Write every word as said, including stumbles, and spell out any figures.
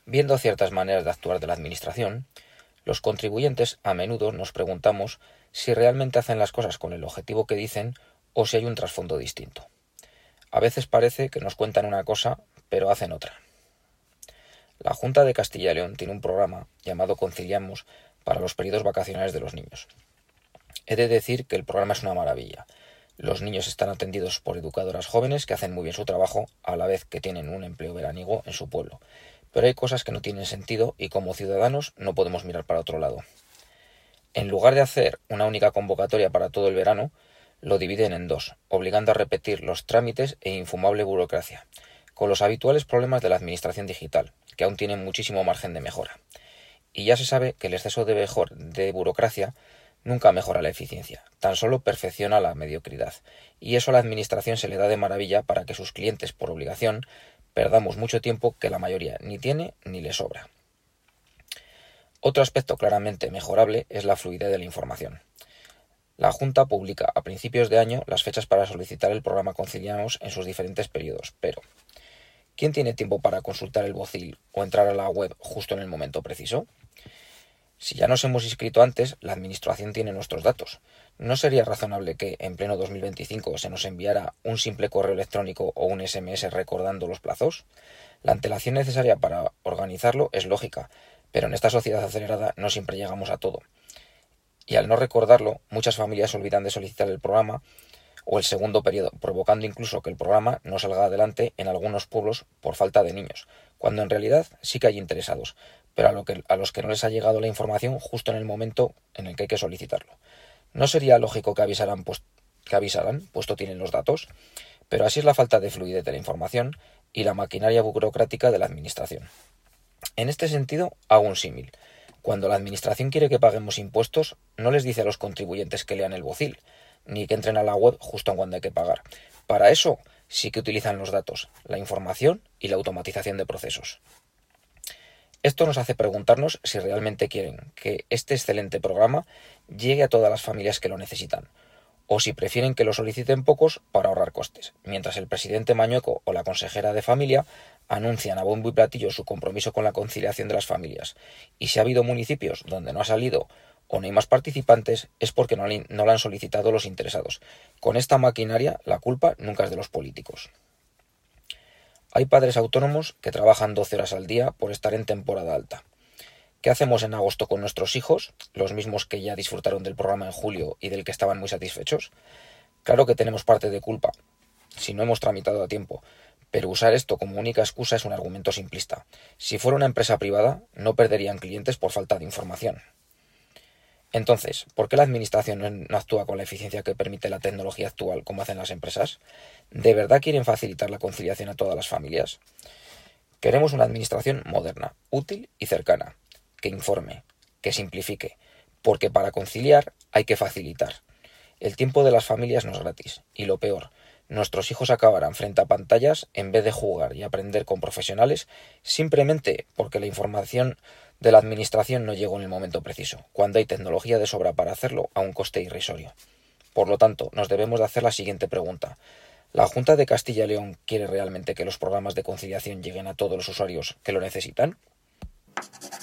Viendo ciertas maneras de actuar de la Administración, los contribuyentes a menudo nos preguntamos si realmente hacen las cosas con el objetivo que dicen o si hay un trasfondo distinto. A veces parece que nos cuentan una cosa, pero hacen otra. La Junta de Castilla y León tiene un programa llamado Conciliamos para los periodos vacacionales de los niños. He de decir que el programa es una maravilla. Los niños están atendidos por educadoras jóvenes que hacen muy bien su trabajo, a la vez que tienen un empleo veraniego en su pueblo. Pero hay cosas que no tienen sentido y como ciudadanos no podemos mirar para otro lado. En lugar de hacer una única convocatoria para todo el verano, lo dividen en dos, obligando a repetir los trámites e infumable burocracia, con los habituales problemas de la administración digital, que aún tienen muchísimo margen de mejora. Y ya se sabe que el exceso de, mejor, de burocracia nunca mejora la eficiencia, tan solo perfecciona la mediocridad, y eso a la administración se le da de maravilla para que sus clientes, por obligación, perdamos mucho tiempo que la mayoría ni tiene ni le sobra. Otro aspecto claramente mejorable es la fluidez de la información. La Junta publica a principios de año las fechas para solicitar el programa Conciliamos en sus diferentes periodos, pero ¿quién tiene tiempo para consultar el bocil o entrar a la web justo en el momento preciso? Si ya nos hemos inscrito antes, la Administración tiene nuestros datos. ¿No sería razonable que, en pleno dos mil veinticinco, se nos enviara un simple correo electrónico o un ese eme ese recordando los plazos? La antelación necesaria para organizarlo es lógica, pero en esta sociedad acelerada no siempre llegamos a todo. Y al no recordarlo, muchas familias se olvidan de solicitar el programa o el segundo periodo, provocando incluso que el programa no salga adelante en algunos pueblos por falta de niños, cuando en realidad sí que hay interesados, pero a, lo que, a los que no les ha llegado la información justo en el momento en el que hay que solicitarlo. ¿No sería lógico que avisaran, pues, que avisaran, puesto tienen los datos? Pero así es la falta de fluidez de la información y la maquinaria burocrática de la Administración. En este sentido, hago un símil. Cuando la Administración quiere que paguemos impuestos, no les dice a los contribuyentes que lean el bocil, ni que entren a la web justo cuando hay que pagar. Para eso sí que utilizan los datos, la información y la automatización de procesos. Esto nos hace preguntarnos si realmente quieren que este excelente programa llegue a todas las familias que lo necesitan, o si prefieren que lo soliciten pocos para ahorrar costes, mientras el presidente Mañueco o la consejera de Familia anuncian a bombo y platillo su compromiso con la conciliación de las familias, y si ha habido municipios donde no ha salido o no hay más participantes es porque no no la han solicitado los interesados. Con esta maquinaria la culpa nunca es de los políticos. Hay padres autónomos que trabajan doce horas al día por estar en temporada alta. ¿Qué hacemos en agosto con nuestros hijos, los mismos que ya disfrutaron del programa en julio y del que estaban muy satisfechos? Claro que tenemos parte de culpa, si no hemos tramitado a tiempo, pero usar esto como única excusa es un argumento simplista. Si fuera una empresa privada, no perderían clientes por falta de información. Entonces, ¿por qué la Administración no actúa con la eficiencia que permite la tecnología actual como hacen las empresas? ¿De verdad quieren facilitar la conciliación a todas las familias? Queremos una Administración moderna, útil y cercana, que informe, que simplifique, porque para conciliar hay que facilitar. El tiempo de las familias no es gratis, y lo peor, nuestros hijos acabarán frente a pantallas en vez de jugar y aprender con profesionales simplemente porque la información de la Administración no llegó en el momento preciso, cuando hay tecnología de sobra para hacerlo a un coste irrisorio. Por lo tanto, nos debemos de hacer la siguiente pregunta. ¿La Junta de Castilla y León quiere realmente que los programas de conciliación lleguen a todos los usuarios que lo necesitan?